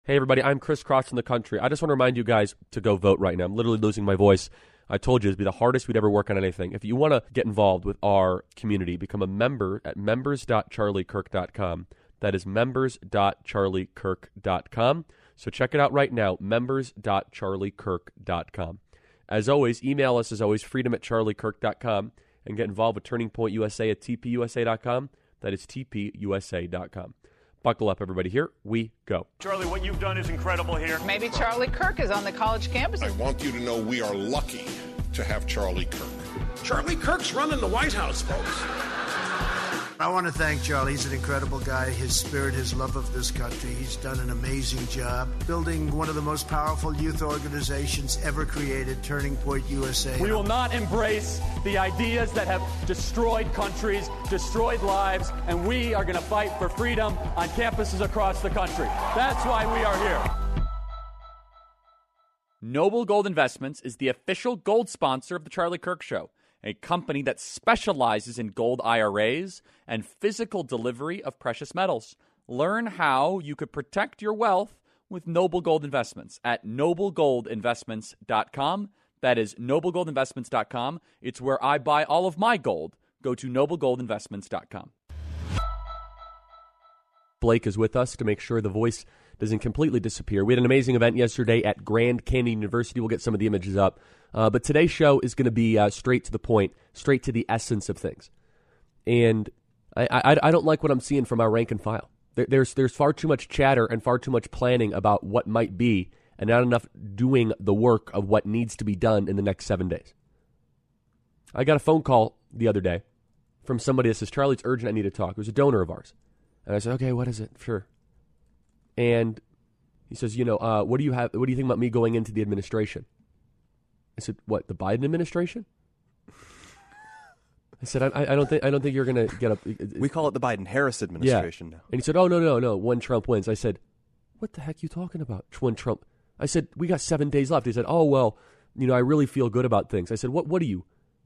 Hey, everybody, I'm Chris Cross from the country. I just want to remind you guys to go vote right now. I'm literally losing my voice. I told you it'd be the hardest we'd ever work on anything. If you want to get involved with our community, become a member at members.charliekirk.com. That is members.charliekirk.com. So check it out right now, members.charliekirk.com. As always, email us, as always, freedom@charliekirk.com, and get involved with Turning Point USA at tpusa.com. That is tpusa.com. Buckle up, everybody. Here we go. Charlie, what you've done is incredible here. Maybe Charlie Kirk is on the college campus. I want you to know we are lucky to have Charlie Kirk. Charlie Kirk's running the White House, folks. I want to thank Charlie. He's an incredible guy. His spirit, his love of this country. He's done an amazing job building one of the most powerful youth organizations ever created, Turning Point USA. We will not embrace the ideas that have destroyed countries, destroyed lives, and we are going to fight for freedom on campuses across the country. That's why we are here. Noble Gold Investments is the official gold sponsor of The Charlie Kirk Show, a company that specializes in gold IRAs and physical delivery of precious metals. Learn how you could protect your wealth with Noble Gold Investments at noblegoldinvestments.com. That is noblegoldinvestments.com. It's where I buy all of my gold. Go to noblegoldinvestments.com. Blake is with us to make sure the voice doesn't completely disappear. We had an amazing event yesterday at Grand Canyon University. We'll get some of the images up. But today's show is going to be straight to the point, straight to the essence of things. And I don't like what I'm seeing from our rank and file. There's far too much chatter and far too much planning about what might be, and not enough doing the work of what needs to be done in the next 7 days. I got a phone call the other day from somebody that says, Charlie, it's urgent, I need to talk. It was a donor of ours. And I said, okay, what is it? Sure. And he says, what do you think about me going into the administration? I said, what, the Biden administration? I said, I don't think you're going to get up. We call it the Biden-Harris administration now. And he said, oh, no, when Trump wins. I said, what the heck are you talking about? When Trump? I said, we got 7 days left. He said, oh, well, I really feel good about things. I said, what are you?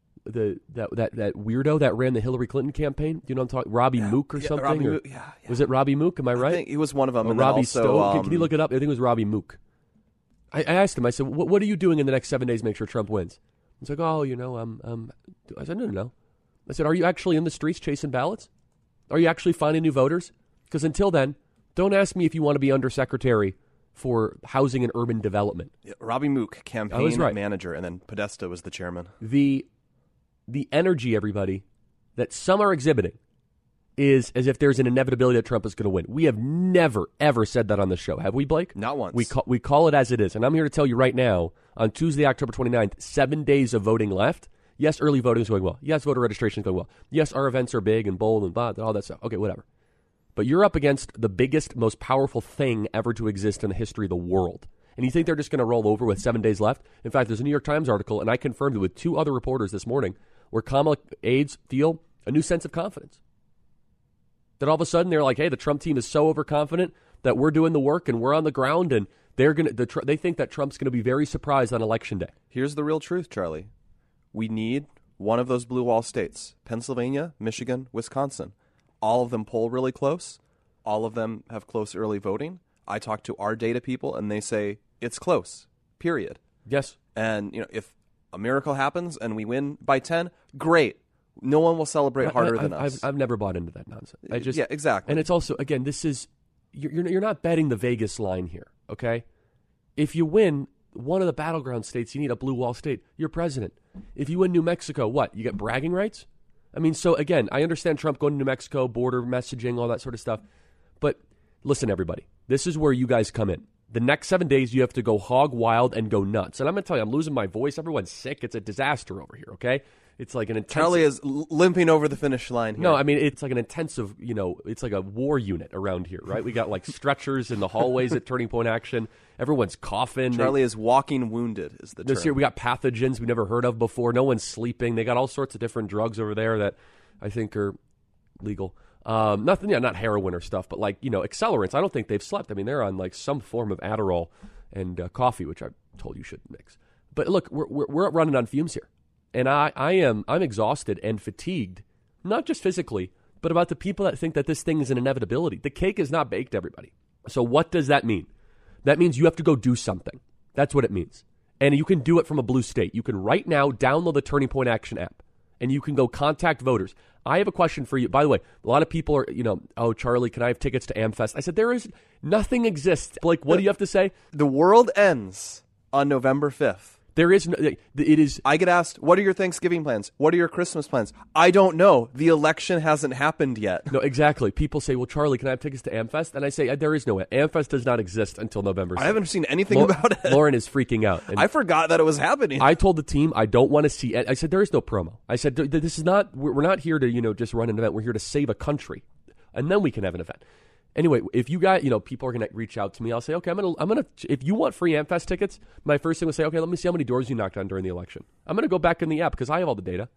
That weirdo that ran the Hillary Clinton campaign? Do you know what I'm talking? Robbie Mook or something? Robbie or, Mook, yeah. Was it Robbie Mook? Am I right? I think he was one of them. Or and Robbie also, Stowe? Can you look it up? I think it was Robbie Mook. I asked him, I said, what are you doing in the next 7 days to make sure Trump wins? He's like, oh, I said, no. I said, are you actually in the streets chasing ballots? Are you actually finding new voters? Because until then, don't ask me if you want to be undersecretary for housing and urban development. Yeah, Robbie Mook, campaign manager, and then Podesta was the chairman. The energy, everybody, that some are exhibiting is as if there's an inevitability that Trump is going to win. We have never, ever said that on the show. Have we, Blake? Not once. We call it as it is. And I'm here to tell you right now, on Tuesday, October 29th, 7 days of voting left. Yes, early voting is going well. Yes, voter registration is going well. Yes, our events are big and bold and blah, all that stuff. Okay, whatever. But you're up against the biggest, most powerful thing ever to exist in the history of the world. And you think they're just going to roll over with 7 days left? In fact, there's a New York Times article, and I confirmed it with two other reporters this morning, where Kamala aides feel a new sense of confidence. That all of a sudden they're like, hey, the Trump team is so overconfident that we're doing the work and we're on the ground, and they think that Trump's going to be very surprised on Election Day. Here's the real truth, Charlie. We need one of those blue wall states, Pennsylvania, Michigan, Wisconsin. All of them poll really close. All of them have close early voting. I talk to our data people, and they say it's close, period. Yes. And, if a miracle happens and we win by 10, great. No one will celebrate harder than us. I've never bought into that nonsense. Yeah, exactly. And it's also, again, this is, you're not betting the Vegas line here, okay? If you win one of the battleground states, you need a blue wall state. You're president. If you win New Mexico, what? You get bragging rights? I mean, so again, I understand Trump going to New Mexico, border messaging, all that sort of stuff. But listen, everybody, this is where you guys come in. The next 7 days, you have to go hog wild and go nuts. And I'm going to tell you, I'm losing my voice. Everyone's sick. It's a disaster over here, okay? It's like an intensive... Charlie is limping over the finish line here. No, I mean, it's like an intensive, it's like a war unit around here, right? We got like stretchers in the hallways at Turning Point Action. Everyone's coughing. Charlie is walking wounded is the term. This year we got pathogens we never heard of before. No one's sleeping. They got all sorts of different drugs over there that I think are legal. Nothing, not heroin or stuff, but like, accelerants. I don't think they've slept. I mean, they're on like some form of Adderall and coffee, which I told you should mix. But look, we're running on fumes here. And I'm exhausted and fatigued, not just physically, but about the people that think that this thing is an inevitability. The cake is not baked, everybody. So what does that mean? That means you have to go do something. That's what it means. And you can do it from a blue state. You can right now download the Turning Point Action app, and you can go contact voters. I have a question for you. By the way, a lot of people are, oh, Charlie, can I have tickets to AmFest? I said, nothing exists. Like, what do you have to say? The world ends on November 5th. There is it is. I get asked, what are your Thanksgiving plans? What are your Christmas plans? I don't know. The election hasn't happened yet. No, exactly. People say, well, Charlie, can I have tickets to AmFest? And I say, there is no way. AmFest does not exist until November 6th. I haven't seen anything about it. Lauren is freaking out. I forgot that it was happening. I told the team I don't want to see it. I said, there is no promo. I said, this is not, we're not here to, just run an event. We're here to save a country. And then we can have an event. Anyway, if you got, people are going to reach out to me, I'll say, okay, I'm going to, if you want free AmFest tickets, my first thing was say, okay, let me see how many doors you knocked on during the election. I'm going to go back in the app because I have all the data.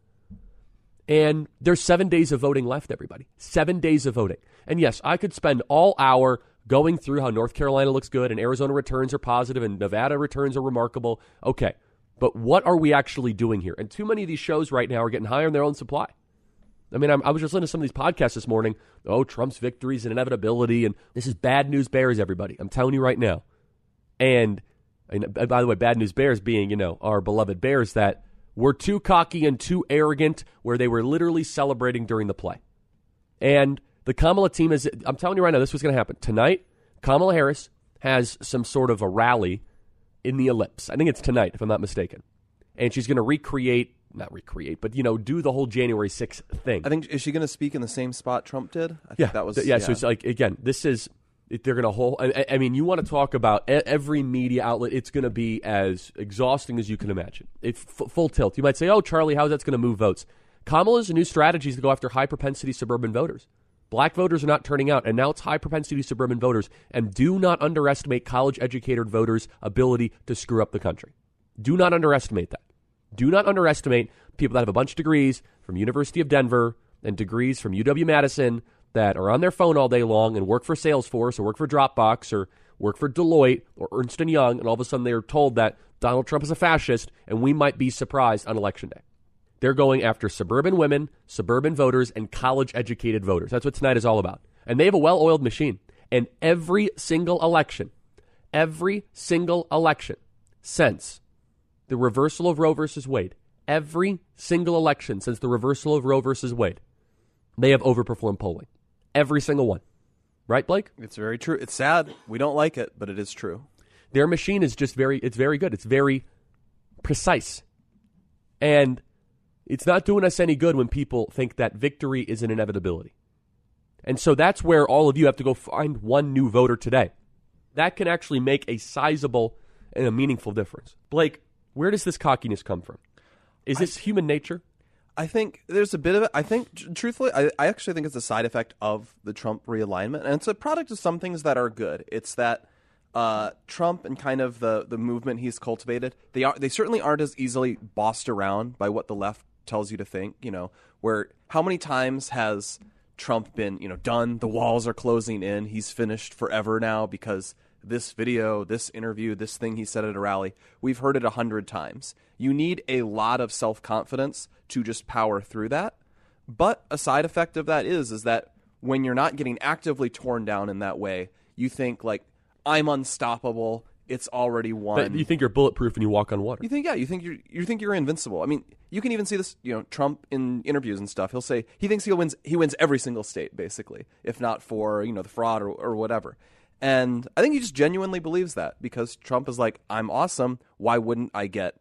And there's 7 days of voting left, everybody. 7 days of voting. And yes, I could spend all hour going through how North Carolina looks good and Arizona returns are positive and Nevada returns are remarkable. Okay, but what are we actually doing here? And too many of these shows right now are getting high on their own supply. I mean, I was just listening to some of these podcasts this morning. Oh, Trump's victory is an inevitability, and this is bad news bears, everybody. I'm telling you right now. And by the way, bad news bears being, our beloved Bears that were too cocky and too arrogant, where they were literally celebrating during the play. And the Kamala team is, I'm telling you right now, this was going to happen. Tonight, Kamala Harris has some sort of a rally in the Ellipse. I think it's tonight, if I'm not mistaken. And she's going to not recreate, but, do the whole January 6th thing. I think, is she going to speak in the same spot Trump did? I think that was. So it's like, again, they're going to hold, I mean, you want to talk about every media outlet, it's going to be as exhausting as you can imagine. It's full tilt. You might say, oh, Charlie, how's that's going to move votes? Kamala's new strategy is to go after high-propensity suburban voters. Black voters are not turning out, and now it's high-propensity suburban voters. And do not underestimate college-educated voters' ability to screw up the country. Do not underestimate that. Do not underestimate people that have a bunch of degrees from University of Denver and degrees from UW-Madison that are on their phone all day long and work for Salesforce or work for Dropbox or work for Deloitte or Ernst & Young, and all of a sudden they're told that Donald Trump is a fascist and we might be surprised on Election Day. They're going after suburban women, suburban voters, and college-educated voters. That's what tonight is all about. And they have a well-oiled machine. And every single election since the reversal of Roe versus Wade, every single election since the reversal of Roe versus Wade, they have overperformed polling. Every single one. Right, Blake? It's very true. It's sad. We don't like it, but it is true. Their machine is just very good. It's very precise. And it's not doing us any good when people think that victory is an inevitability. And so that's where all of you have to go find one new voter today. That can actually make a sizable and a meaningful difference. Blake, where does this cockiness come from? Is this human nature? I think there's a bit of it. I think, truthfully, I actually think it's a side effect of the Trump realignment. And it's a product of some things that are good. It's that Trump and kind of the movement he's cultivated, they certainly aren't as easily bossed around by what the left tells you to think, where how many times has Trump been, done, the walls are closing in, he's finished forever now because this video, this interview, this thing he said at a rally, we've heard it 100 times. You need a lot of self-confidence to just power through that. But a side effect of that is that when you're not getting actively torn down in that way, you think like, I'm unstoppable. It's already won. But you think you're bulletproof and you walk on water. You think you're invincible. I mean, you can even see this, Trump in interviews and stuff. He'll say he thinks he wins every single state, basically, if not for, the fraud or whatever. And I think he just genuinely believes that because Trump is like, I'm awesome. Why wouldn't I get,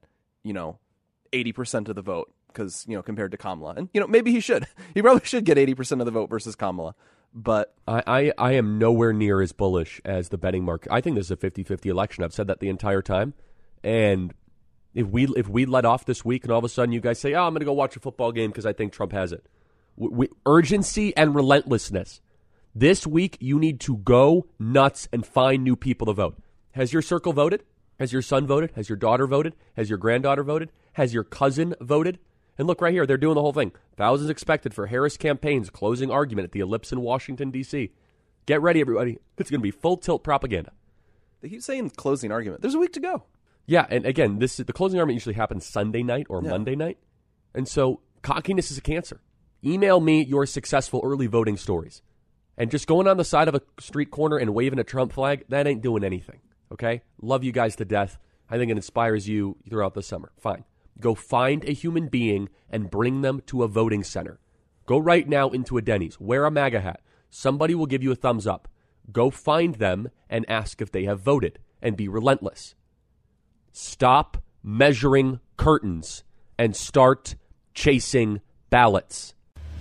80% of the vote? Because, compared to Kamala. And, maybe he should. He probably should get 80% of the vote versus Kamala. But I am nowhere near as bullish as the betting market. I think this is a 50-50 election. I've said that the entire time. And if we let off this week and all of a sudden you guys say, I'm going to go watch a football game because I think Trump has it. Urgency and relentlessness. This week you need to go nuts and find new people to vote. Has your circle voted? Has your son voted? Has your daughter voted? Has your granddaughter voted? Has your cousin voted? And look right here, they're doing the whole thing. Thousands expected for Harris campaign's closing argument at the Ellipse in Washington, D.C. Get ready, everybody. It's going to be full tilt propaganda. They keep saying closing argument. There's a week to go. Yeah, and again, the closing argument usually happens Sunday night or Monday night. And so cockiness is a cancer. Email me your successful early voting stories. And just going on the side of a street corner and waving a Trump flag, that ain't doing anything. Okay? Love you guys to death. I think it inspires you throughout the summer. Fine. Go find a human being and bring them to a voting center. Go right now into a Denny's. Wear a MAGA hat. Somebody will give you a thumbs up. Go find them and ask if they have voted, and be relentless. Stop measuring curtains and start chasing ballots.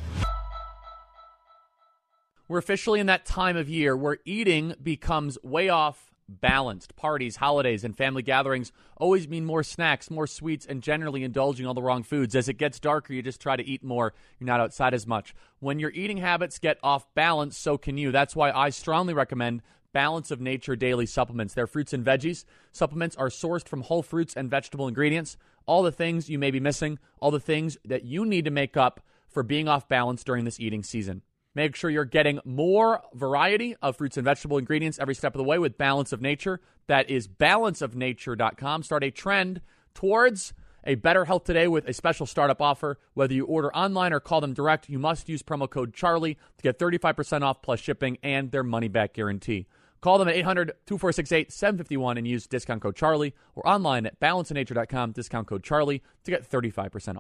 We're officially in that time of year where eating becomes way off balanced. Parties, holidays, and family gatherings always mean more snacks, more sweets, and generally indulging all the wrong foods. As it gets darker, you just try to eat more. You're not outside as much. When your eating habits get off balance, so can you. That's why I strongly recommend Balance of Nature Daily Supplements. Their fruits and veggies supplements are sourced from whole fruits and vegetable ingredients. All the things you may be missing, all the things that you need to make up for being off balance during this eating season. Make sure you're getting more variety of fruits and vegetable ingredients every step of the way with Balance of Nature. That is balanceofnature.com. Start a trend towards a better health today with a special startup offer. Whether you order online or call them direct, you must use promo code Charlie to get 35% off plus shipping and their money-back guarantee. Call them at 800-2468-751 and use discount code Charlie, or online at balanceofnature.com, discount code Charlie to get 35% off.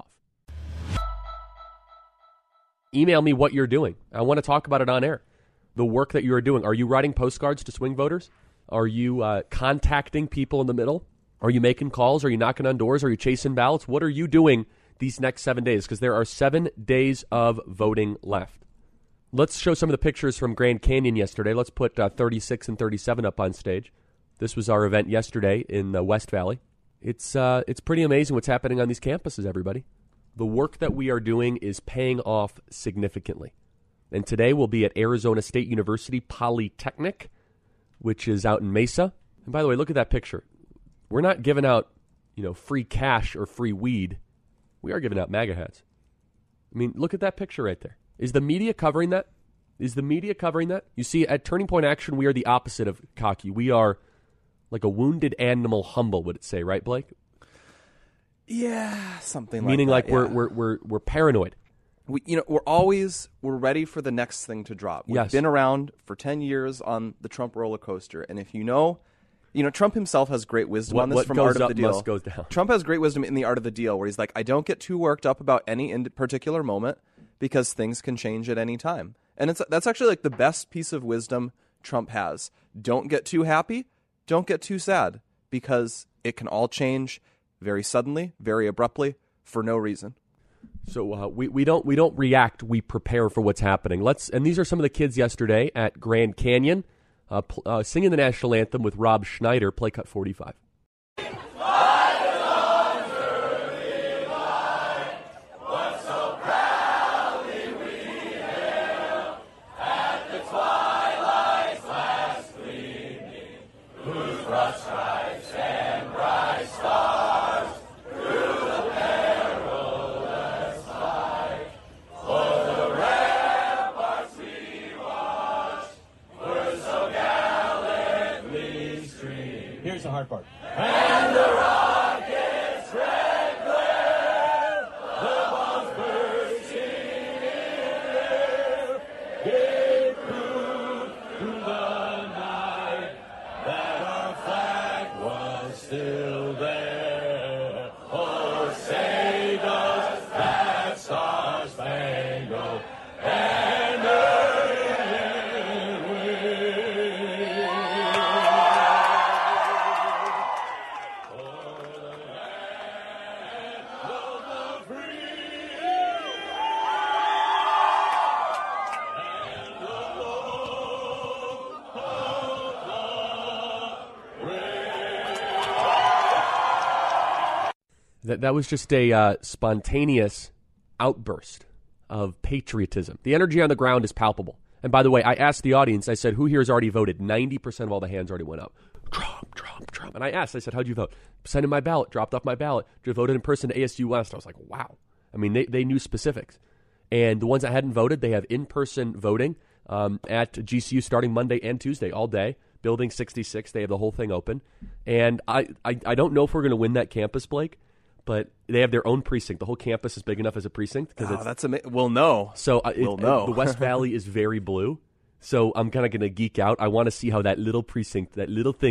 Email me what you're doing. I want to talk about it on air. The work that you are doing. Are you writing postcards to swing voters? Are you contacting people in the middle? Are you making calls? Are you knocking on doors? Are you chasing ballots? What are you doing these next 7 days? Because there are 7 days of voting left. Let's show some of the pictures from Grand Canyon yesterday. Let's put 36 and 37 up on stage. This was our event yesterday in the West Valley. It's pretty amazing what's happening on these campuses, everybody. The work that we are doing is paying off significantly. And today we'll be at Arizona State University Polytechnic, which is out in Mesa. And by the way, look at that picture. We're not giving out, free cash or free weed. We are giving out MAGA hats. I mean, look at that picture right there. Is the media covering that? You see, at Turning Point Action, we are the opposite of cocky. We are like a wounded animal humble, would it say, right, Blake? Yeah, something Meaning like that. Meaning like we're paranoid. We're ready for the next thing to drop. We've been around for 10 years on the Trump roller coaster, and if Trump himself has great wisdom on this from Art of the Deal. Must go down. Trump has great wisdom in the Art of the Deal, where he's like, I don't get too worked up about any particular moment because things can change at any time. And that's actually like the best piece of wisdom Trump has. Don't get too happy. Don't get too sad, because it can all change very suddenly, very abruptly, for no reason. So we don't react. We prepare for what's happening. And these are some of the kids yesterday at Grand Canyon singing the national anthem with Rob Schneider. Play cut 45. Here's the hard part. And the rockets red glare, the bombs bursting in air, gave proof through the night that our flag was still there. Oh, say does that star-spangled banner That was just a spontaneous outburst of patriotism. The energy on the ground is palpable. And by the way, I asked the audience, I said, who here has already voted? 90% of all the hands already went up. Trump, Trump, Trump. And I said, how'd you vote? Sent in my ballot, dropped off my ballot, voted in person to ASU West. I was like, wow. I mean, they knew specifics. And the ones that hadn't voted, they have in-person voting at GCU starting Monday and Tuesday all day. Building 66, they have the whole thing open. And I don't know if we're going to win that campus, Blake. But they have their own precinct. The whole campus is big enough as a precinct. That's amazing. We'll know. So the West Valley is very blue. So I'm kind of going to geek out. I want to see how that little precinct, that little thing,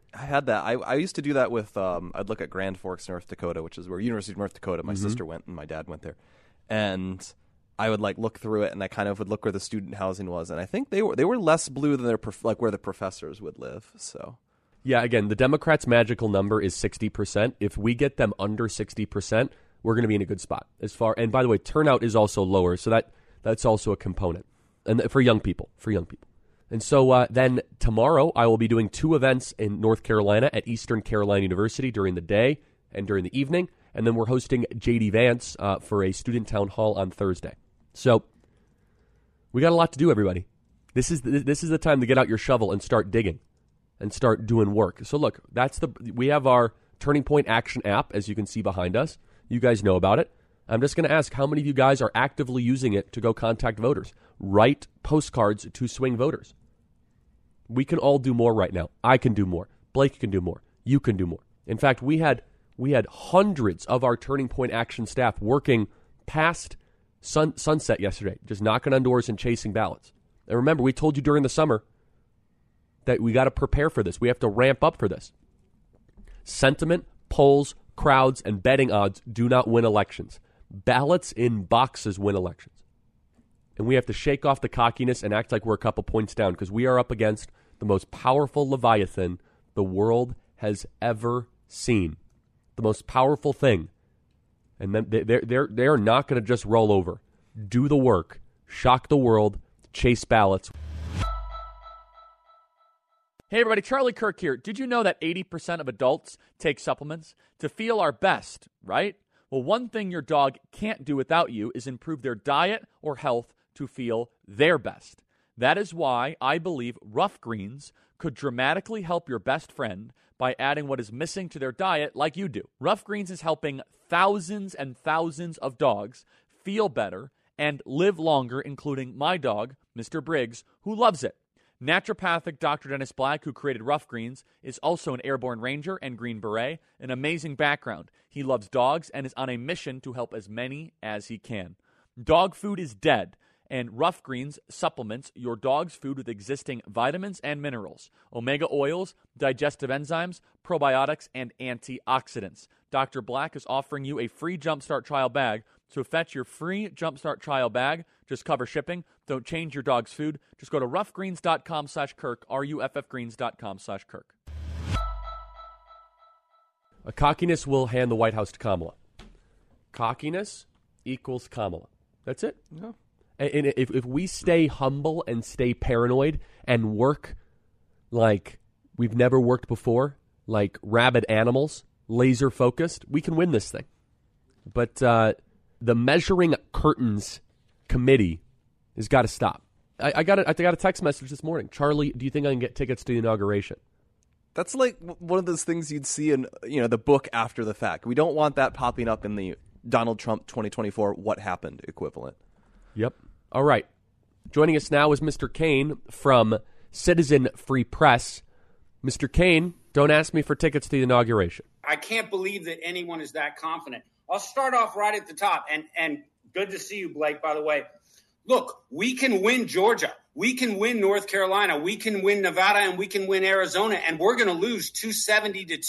I had that. I used to do that with, I'd look at Grand Forks, North Dakota, which is where University of North Dakota, my sister went and my dad went there. And I would like look through it, and I kind of would look where the student housing was. And I think they were less blue than like where the professors would live. So yeah, again, the Democrats' magical number is 60%. If we get them under 60%, we're going to be in a good spot. And by the way, turnout is also lower, so that's also a component. And for young people. And so then tomorrow I will be doing 2 events in North Carolina at Eastern Carolina University during the day and during the evening. And then we're hosting J.D. Vance for a student town hall on Thursday. So we got a lot to do, everybody. This is the time to get out your shovel and start digging and start doing work. So look, we have our Turning Point Action app, as you can see behind us. You guys know about it. I'm just going to ask how many of you guys are actively using it to go contact voters. Write postcards to swing voters. We can all do more right now. I can do more. Blake can do more. You can do more. In fact, we had hundreds of our Turning Point Action staff working past sunset yesterday, just knocking on doors and chasing ballots. And remember, we told you during the summer that we got to prepare for this. We have to ramp up for this. Sentiment, polls, crowds, and betting odds do not win elections. Ballots in boxes win elections. And we have to shake off the cockiness and act like we're a couple points down, because we are up against the most powerful Leviathan the world has ever seen. The most powerful thing. And then they're not going to just roll over. Do the work. Shock the world. Chase ballots. Hey everybody, Charlie Kirk here. Did you know that 80% of adults take supplements to feel our best, right? Well, one thing your dog can't do without you is improve their diet or health to feel their best. That is why I believe Rough Greens could dramatically help your best friend by adding what is missing to their diet like you do. Rough Greens is helping thousands and thousands of dogs feel better and live longer, including my dog, Mr. Briggs, who loves it. Naturopathic Dr. Dennis Black, who created Rough Greens, is also an Airborne Ranger and Green Beret, an amazing background. He loves dogs and is on a mission to help as many as he can. Dog food is dead, and Rough Greens supplements your dog's food with existing vitamins and minerals, omega oils, digestive enzymes, probiotics, and antioxidants. Dr. Black is offering you a free Jumpstart trial bag, so fetch your free Jumpstart trial bag. Just cover shipping. Don't change your dog's food. Just go to roughgreens.com/Kirk, ruffgreens.com/Kirk. A cockiness will hand the White House to Kamala. Cockiness equals Kamala. That's it. No. And if we stay humble and stay paranoid and work like we've never worked before, like rabid animals, laser focused, we can win this thing. But the Measuring Curtains Committee has got to stop. I got a text message this morning. Charlie, do you think I can get tickets to the inauguration? That's like one of those things you'd see in the book after the fact. We don't want that popping up in the Donald Trump 2024 what happened equivalent. Yep. All right. Joining us now is Mr. Kane from Citizen Free Press. Mr. Kane, don't ask me for tickets to the inauguration. I can't believe that anyone is that confident. I'll start off right at the top. And good to see you, Blake, by the way. Look, we can win Georgia. We can win North Carolina. We can win Nevada, and we can win Arizona. And we're going to lose 270 to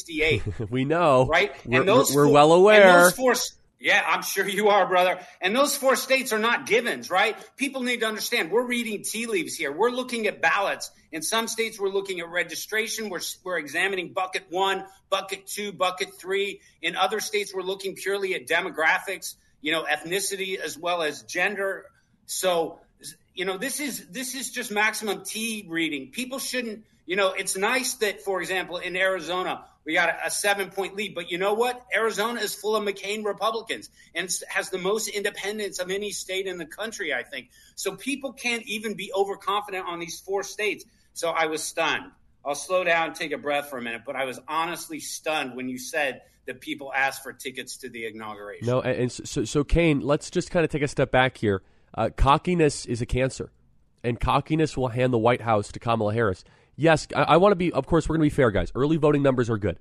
268. We know. Right? We're well aware. Yeah, I'm sure you are, brother. And those 4 states are not givens, right? People need to understand. We're reading tea leaves here. We're looking at ballots. In some states, we're looking at registration. We're examining bucket 1, bucket 2, bucket 3. In other states, we're looking purely at demographics, ethnicity as well as gender. So, this is just maximum tea reading. People shouldn't, it's nice that, for example, in Arizona, we got a 7-point lead. But you know what? Arizona is full of McCain Republicans and has the most independents of any state in the country, I think. So people can't even be overconfident on these 4 states. So I was stunned. I'll slow down and take a breath for a minute. But I was honestly stunned when you said that people asked for tickets to the inauguration. No, and so Kane, let's just kind of take a step back here. Cockiness is a cancer, and cockiness will hand the White House to Kamala Harris. Yes, I want to be, of course, we're going to be fair, guys. Early voting numbers are good.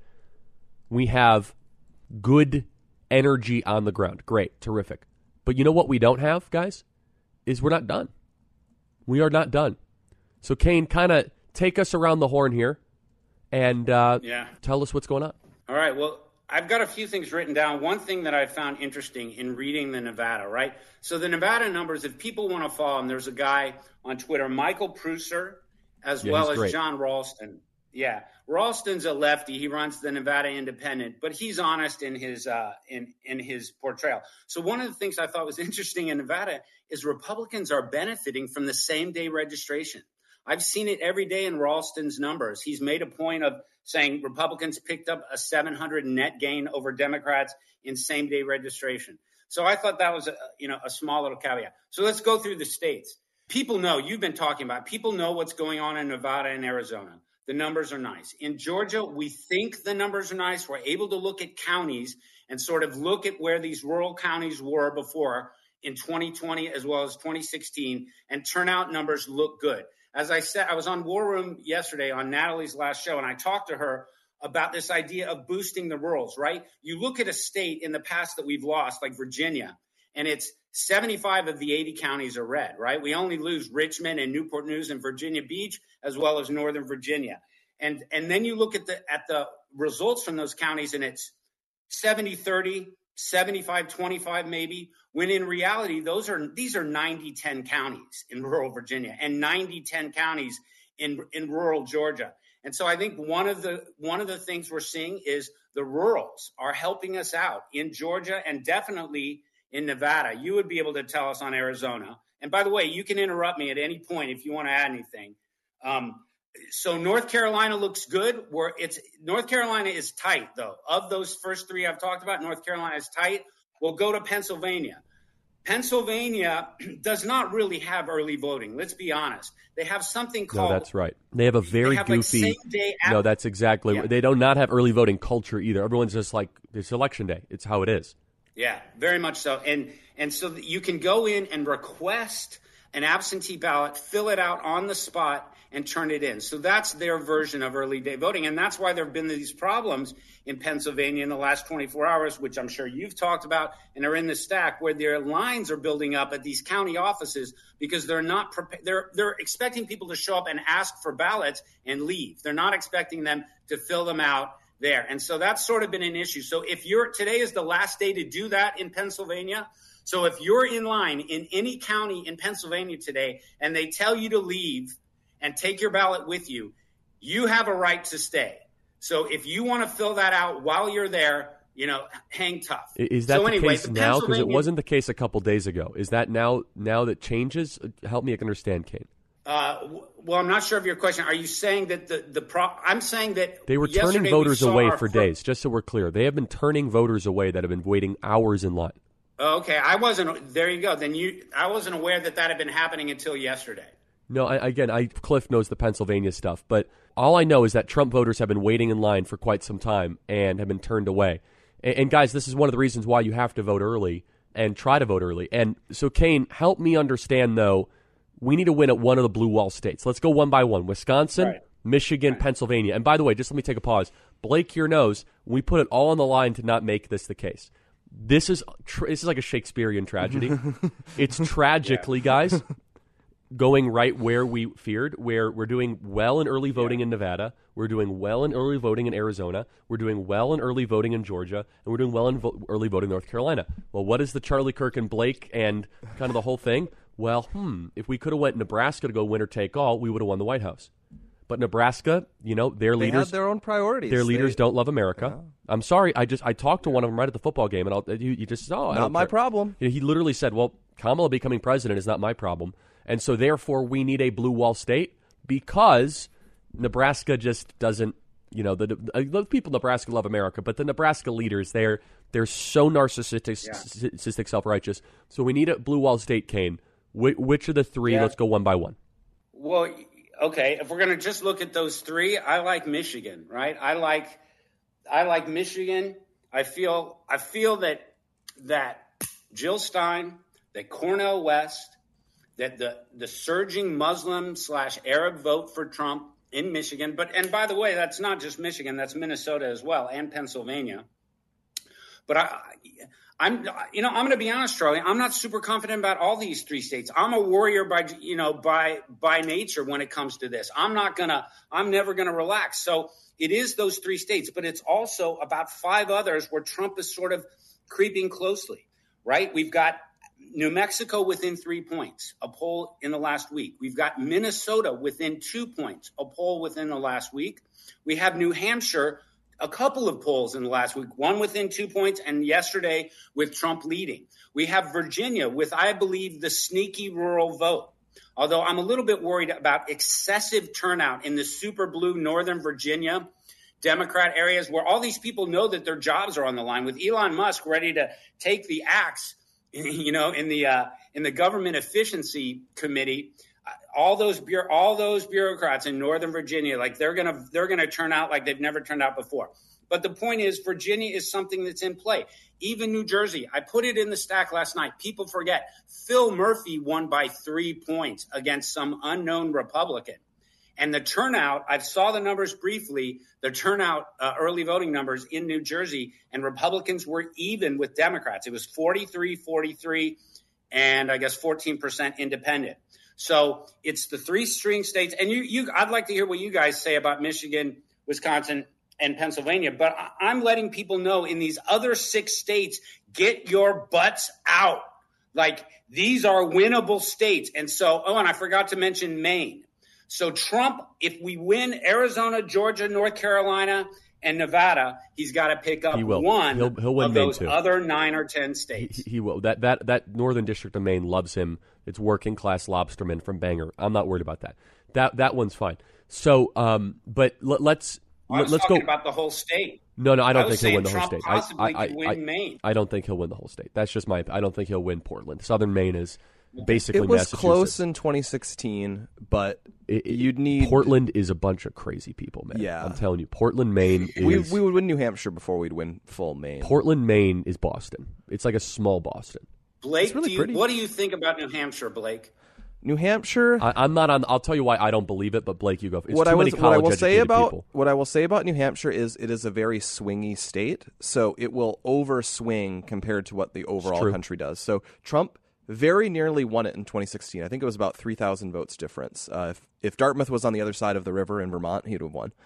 We have good energy on the ground. Great, terrific. But you know what we don't have, guys? Is we're not done. We are not done. So, Kane, kind of take us around the horn here and tell us what's going on. All right. Well, I've got a few things written down. One thing that I found interesting in reading the Nevada, right? So the Nevada numbers, if people want to follow them, there's a guy on Twitter, Michael Prusser, as well as great. John Ralston. Yeah. Ralston's a lefty. He runs the Nevada Independent, but he's honest in his in his portrayal. So one of the things I thought was interesting in Nevada is Republicans are benefiting from the same-day registration. I've seen it every day in Ralston's numbers. He's made a point of saying Republicans picked up a 700 net gain over Democrats in same-day registration. So I thought that was a small little caveat. So let's go through the states. People know, you've been talking about, people know what's going on in Nevada and Arizona. The numbers are nice. In Georgia, we think the numbers are nice. We're able to look at counties and sort of look at where these rural counties were before in 2020 as well as 2016, and turnout numbers look good. As I said, I was on War Room yesterday on Natalie's last show, and I talked to her about this idea of boosting the rurals, right? You look at a state in the past that we've lost, like Virginia, and it's 75 of the 80 counties are red, right? We only lose Richmond and Newport News and Virginia Beach, as well as Northern Virginia. And then you look at the results from those counties, and it's 70-30, 75-25 maybe, when in reality, these are 90-10 counties in rural Virginia and 90-10 counties in rural Georgia. And so I think one of the things we're seeing is the rurals are helping us out in Georgia and definitely in Nevada. You would be able to tell us on Arizona. And by the way, you can interrupt me at any point if you want to add anything. So North Carolina looks good. North Carolina is tight, though. Of those first three I've talked about, North Carolina is tight. We'll go to Pennsylvania. Pennsylvania does not really have early voting. Let's be honest. They have something called. No, that's right. They have a very goofy. No, that's exactly. Yeah. They do not have early voting culture either. Everyone's just like, it's election day. It's how it is. Yeah, very much so. And so you can go in and request an absentee ballot, fill it out on the spot, and turn it in. So that's their version of early day voting. And that's why there have been these problems in Pennsylvania in the last 24 hours, which I'm sure you've talked about and are in the stack, where their lines are building up at these county offices because they're not prepared. They're expecting people to show up and ask for ballots and leave. They're not expecting them to fill them out there. And so that's sort of been an issue. So today is the last day to do that in Pennsylvania. So if you're in line in any county in Pennsylvania today and they tell you to leave and take your ballot with you, you have a right to stay. So if you want to fill that out while you're there, hang tough. Is that the case now? Because it wasn't the case a couple days ago. Is that now that changes? Help me understand, Kane. Well, I'm not sure of your question. Are you saying that I'm saying that they were turning voters away for days, just so we're clear. They have been turning voters away that have been waiting hours in line. Okay, there you go. I wasn't aware that had been happening until yesterday. No, Cliff knows the Pennsylvania stuff, but all I know is that Trump voters have been waiting in line for quite some time and have been turned away. And guys, this is one of the reasons why you have to vote early and try to vote early. And so, Kane, help me understand, though, we need to win at one of the blue wall states. Let's go one by one. Wisconsin, right. Michigan, right. Pennsylvania. And by the way, just let me take a pause. Blake here knows we put it all on the line to not make this the case. This is like a Shakespearean tragedy. It's tragically, guys, going right where we feared, where we're doing well in early voting in Nevada, we're doing well in early voting in Arizona, we're doing well in early voting in Georgia, and we're doing well in early voting in North Carolina. Well, what is the Charlie Kirk and Blake and kind of the whole thing? Well, if we could have went Nebraska to go winner take all, we would have won the White House. But Nebraska, their leaders have their own priorities. Their leaders don't love America. Yeah. I'm sorry. I talked to one of them right at the football game, and you just not my problem. He literally said, "Well, Kamala becoming president is not my problem," and so therefore we need a blue wall state because Nebraska just doesn't. The people in Nebraska love America, but the Nebraska leaders they're so narcissistic, self-righteous. So we need a blue wall state, Kane. Which of the three? Yeah. Let's go one by one. Well. Okay, if we're going to just look at those three, I like Michigan, right? I like Michigan. I feel that Jill Stein, that Cornel West, that the surging Muslim/Arab vote for Trump in Michigan, and by the way, that's not just Michigan, that's Minnesota as well and Pennsylvania. But I'm going to be honest, Charlie. I'm not super confident about all these 3 states. I'm a warrior by nature when it comes to this. I'm never going to relax. So it is those 3 states, but it's also about 5 others where Trump is sort of creeping closely, right? We've got New Mexico within 3 points, a poll in the last week. We've got Minnesota within 2 points, a poll within the last week. We have New Hampshire, a couple of polls in the last week, one within 2 points, and yesterday with Trump leading. We have Virginia with, I believe, the sneaky rural vote. Although I'm a little bit worried about excessive turnout in the super blue Northern Virginia Democrat areas where all these people know that their jobs are on the line, with Elon Musk ready to take the axe, in the government efficiency committee. All those bureaucrats in Northern Virginia, like they're gonna turn out like they've never turned out before. But the point is, Virginia is something that's in play. Even New Jersey, I put it in the stack last night. People forget Phil Murphy won by 3 points against some unknown Republican. And the turnout, I saw the numbers briefly, the turnout, early voting numbers in New Jersey, and Republicans were even with Democrats. It was 43-43, and I guess 14% independent. So it's the 3 swing states. And I'd like to hear what you guys say about Michigan, Wisconsin, and Pennsylvania. But I'm letting people know in these other 6 states, get your butts out. Like, these are winnable states. And so, and I forgot to mention Maine. So Trump, if we win Arizona, Georgia, North Carolina, and Nevada, he's got to pick up one He'll win of Maine those too. other 9 or 10 states. He will. That Northern District of Maine loves him. It's working class lobstermen from Bangor. I'm not worried about that. That one's fine. So, but let's talking go about the whole state. No, I don't think he'll win the whole state. Possibly could win Maine. I don't think he'll win the whole state. That's just I don't think he'll win Portland. Southern Maine is basically It was Massachusetts. close in 2016, but you'd need... Portland is a bunch of crazy people, man. Yeah. I'm telling you. Portland, Maine is... We would win New Hampshire before we'd win full Maine. Portland, Maine is Boston. It's like a small Boston. Blake, what do you think about New Hampshire, Blake? New Hampshire... I'm not on... I'll tell you why I don't believe it, but Blake, you go. It's what too many college-educated people. What I will say about New Hampshire is it is a very swingy state, so it will overswing compared to what the overall country does. So Trump very nearly won it in 2016. I think it was about 3,000 votes difference. If Dartmouth was on the other side of the river in Vermont, he would have won.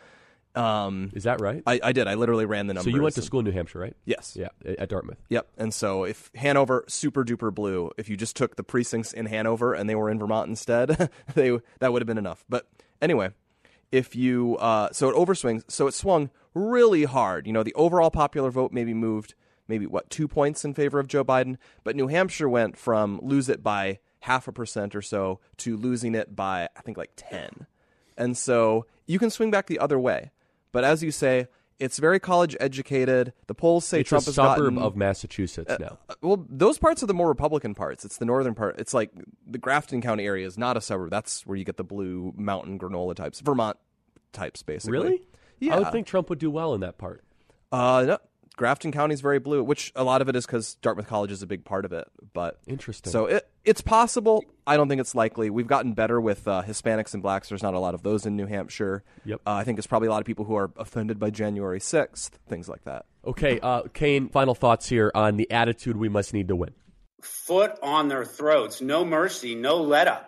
Is that right? I did. I literally ran the numbers. So you went to school in New Hampshire, right? Yes. Yeah, at Dartmouth. Yep. And so if Hanover, super duper blue, if you just took the precincts in Hanover and they were in Vermont instead, that would have been enough. But anyway, if you so it overswings. So it swung really hard. The overall popular vote maybe moved 2 points in favor of Joe Biden, but New Hampshire went from lose it by 0.5% or so to losing it by, I think, like 10. And so you can swing back the other way. But as you say, it's very college educated. The polls say Trump has gotten... It's a suburb of Massachusetts now. Well, those parts are the more Republican parts. It's the northern part. It's like the Grafton County area is not a suburb. That's where you get the blue mountain granola types, Vermont types, basically. Really? Yeah. I would think Trump would do well in that part. No. Grafton County is very blue, which a lot of it is because Dartmouth College is a big part of it. But interesting. So it's possible. I don't think it's likely. We've gotten better with Hispanics and blacks. There's not a lot of those in New Hampshire. Yep. I think it's probably a lot of people who are offended by January 6th, things like that. Okay, Kane, final thoughts here on the attitude we must need to win. Foot on their throats. No mercy. No let up.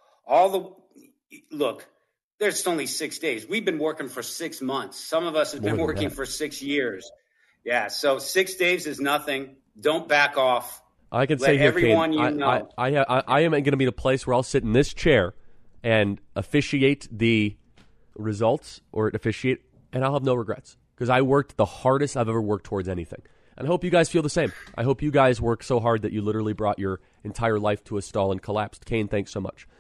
Look, there's only 6 days. We've been working for 6 months. Some of us have been working for 6 years. Yeah, so 6 days is nothing. Don't back off. I can say here, Kane, I am going to be the place where I'll sit in this chair and officiate the results and I'll have no regrets because I worked the hardest I've ever worked towards anything. And I hope you guys feel the same. I hope you guys work so hard that you literally brought your entire life to a stall and collapsed. Kane, thanks so much.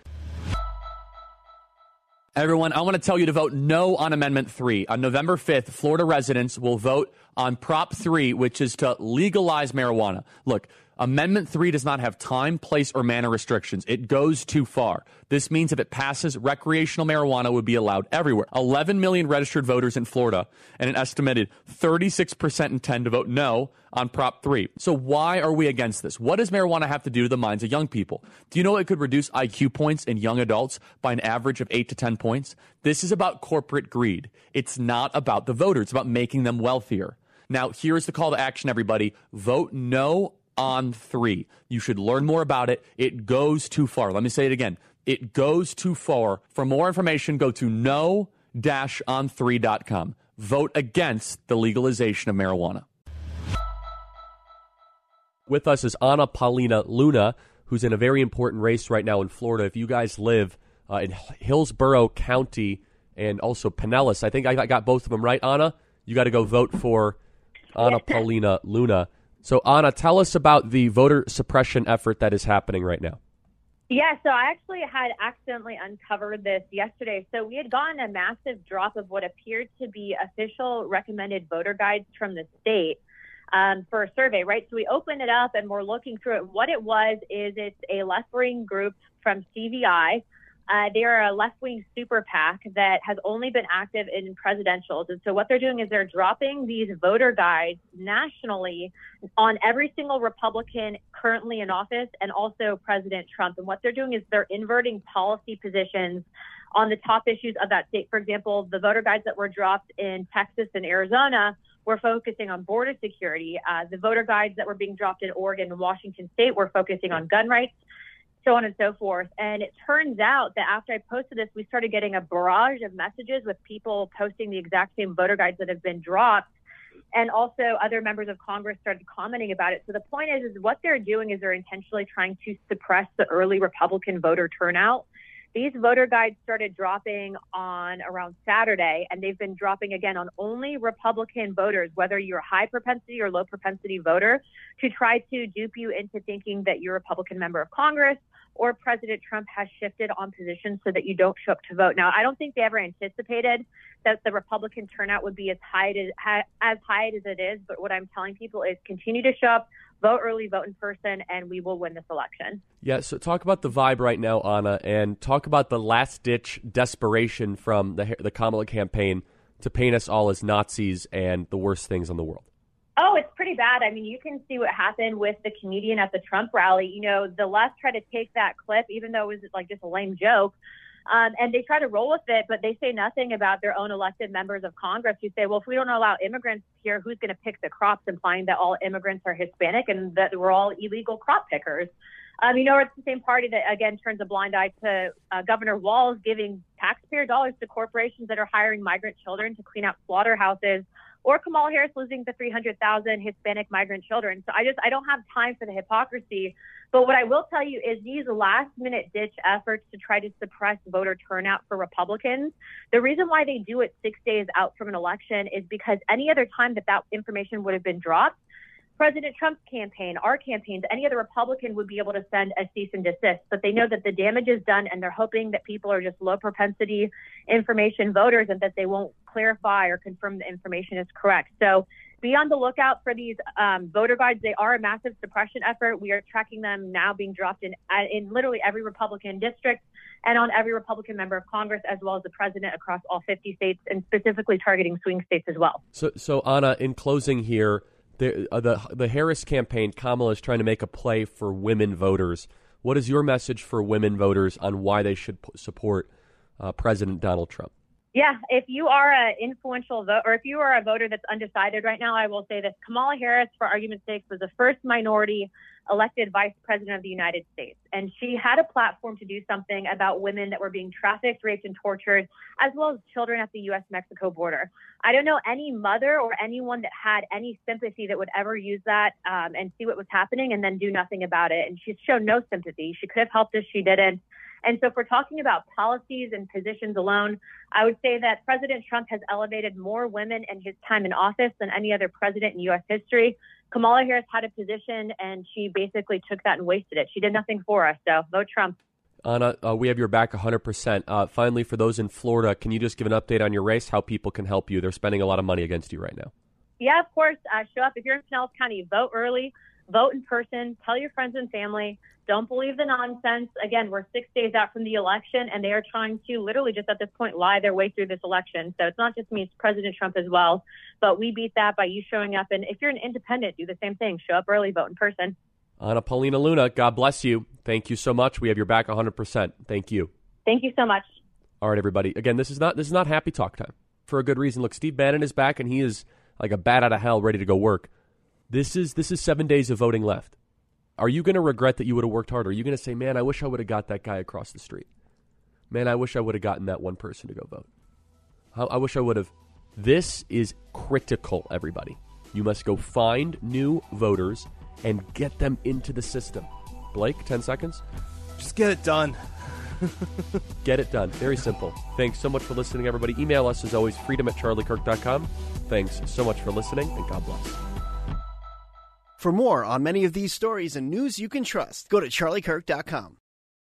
Everyone, I want to tell you to vote no on Amendment 3. On November 5th, Florida residents will vote on Prop 3, which is to legalize marijuana. Look, Amendment 3 does not have time, place, or manner restrictions. It goes too far. This means if it passes, recreational marijuana would be allowed everywhere. 11 million registered voters in Florida, and an estimated 36% intend to vote no on Prop 3. So why are we against this? What does marijuana have to do to the minds of young people? Do you know it could reduce IQ points in young adults by an average of 8 to 10 points? This is about corporate greed. It's not about the voter. It's about making them wealthier. Now, here's the call to action, everybody. Vote no on 3. You should learn more about it. It goes too far. Let me say it again. It goes too far. For more information, go to no-on3.com. Vote against the legalization of marijuana. With us is Anna Paulina Luna, who's in a very important race right now in Florida. If you guys live in Hillsborough County and also Pinellas, I think I got both of them right, Anna. You got to go vote for Anna Paulina Luna. So, Anna, tell us about the voter suppression effort that is happening right now. Yeah, so I actually had accidentally uncovered this yesterday. So we had gotten a massive drop of what appeared to be official recommended voter guides from the state for a survey, right? So we opened it up and we're looking through it. What it was is it's a left-wing group from CVI. They are a left-wing super PAC that has only been active in presidentials. And so what they're doing is they're dropping these voter guides nationally on every single Republican currently in office and also President Trump. And what they're doing is they're inverting policy positions on the top issues of that state. For example, the voter guides that were dropped in Texas and Arizona were focusing on border security. The voter guides that were being dropped in Oregon and Washington State were focusing on gun rights, so on and so forth. And it turns out that after I posted this, we started getting a barrage of messages with people posting the exact same voter guides that have been dropped. And also other members of Congress started commenting about it. So the point is what they're doing is they're intentionally trying to suppress the early Republican voter turnout. These voter guides started dropping on around Saturday, and they've been dropping again on only Republican voters, whether you're a high propensity or low propensity voter, to try to dupe you into thinking that you're a Republican member of Congress or President Trump has shifted on positions so that you don't show up to vote. Now, I don't think they ever anticipated that the Republican turnout would be as high as it is. But what I'm telling people is continue to show up, vote early, vote in person, and we will win this election. Yeah, so talk about the vibe right now, Anna, and talk about the last-ditch desperation from the Kamala campaign to paint us all as Nazis and the worst things in the world. Oh, it's pretty bad. I mean, you can see what happened with the comedian at the Trump rally. You know, the left tried to take that clip, even though it was like just a lame joke, and they try to roll with it, but they say nothing about their own elected members of Congress who say, well, if we don't allow immigrants here, who's going to pick the crops, implying that all immigrants are Hispanic and that we're all illegal crop pickers. You know, it's the same party that, again, turns a blind eye to Governor Walz giving taxpayer dollars to corporations that are hiring migrant children to clean out slaughterhouses, or Kamala Harris losing the 300,000 Hispanic migrant children. So I don't have time for the hypocrisy. But what I will tell you is these last-minute ditch efforts to try to suppress voter turnout for Republicans, the reason why they do it 6 days out from an election is because any other time that information would have been dropped, President Trump's campaign, our campaigns, any other Republican would be able to send a cease and desist. But they know that the damage is done, and they're hoping that people are just low propensity information voters and that they won't clarify or confirm the information is correct. So be on the lookout for these voter guides. They are a massive suppression effort. We are tracking them now being dropped in literally every Republican district and on every Republican member of Congress, as well as the president across all 50 states, and specifically targeting swing states as well. So Anna, in closing here, the Harris campaign, Kamala is trying to make a play for women voters. What is your message for women voters on why they should support President Donald Trump? Yeah, if you are an influential vote, or if you are a voter that's undecided right now, I will say this. Kamala Harris, for argument's sake, was the first minority elected vice president of the United States. And she had a platform to do something about women that were being trafficked, raped, and tortured, as well as children at the U.S.-Mexico border. I don't know any mother or anyone that had any sympathy that would ever use that and see what was happening and then do nothing about it. And she's shown no sympathy. She could have helped us. She didn't. And so if we're talking about policies and positions alone, I would say that President Trump has elevated more women in his time in office than any other president in U.S. history. Kamala Harris had a position, and she basically took that and wasted it. She did nothing for us, so vote Trump. Anna, we have your back 100%. Finally, for those in Florida, can you just give an update on your race, how people can help you? They're spending a lot of money against you right now. Yeah, of course. Show up. If you're in Pinellas County, vote early, vote in person, tell your friends and family. Don't believe the nonsense. Again, we're 6 days out from the election, and they are trying to literally just at this point lie their way through this election. So it's not just me, it's President Trump as well. But we beat that by you showing up. And if you're an independent, do the same thing. Show up early, vote in person. Anna Paulina Luna, God bless you. Thank you so much. We have your back 100%. Thank you. Thank you so much. All right, everybody. Again, this is not happy talk time for a good reason. Look, Steve Bannon is back, and he is like a bat out of hell ready to go work. This is 7 days of voting left. Are you going to regret that you would have worked harder? Are you going to say, man, I wish I would have got that guy across the street? Man, I wish I would have gotten that one person to go vote. I wish I would have. This is critical, everybody. You must go find new voters and get them into the system. Blake, 10 seconds? Just get it done. Get it done. Very simple. Thanks so much for listening, everybody. Email us, as always, freedom@charliekirk.com. Thanks so much for listening, and God bless. For more on many of these stories and news you can trust, go to charliekirk.com.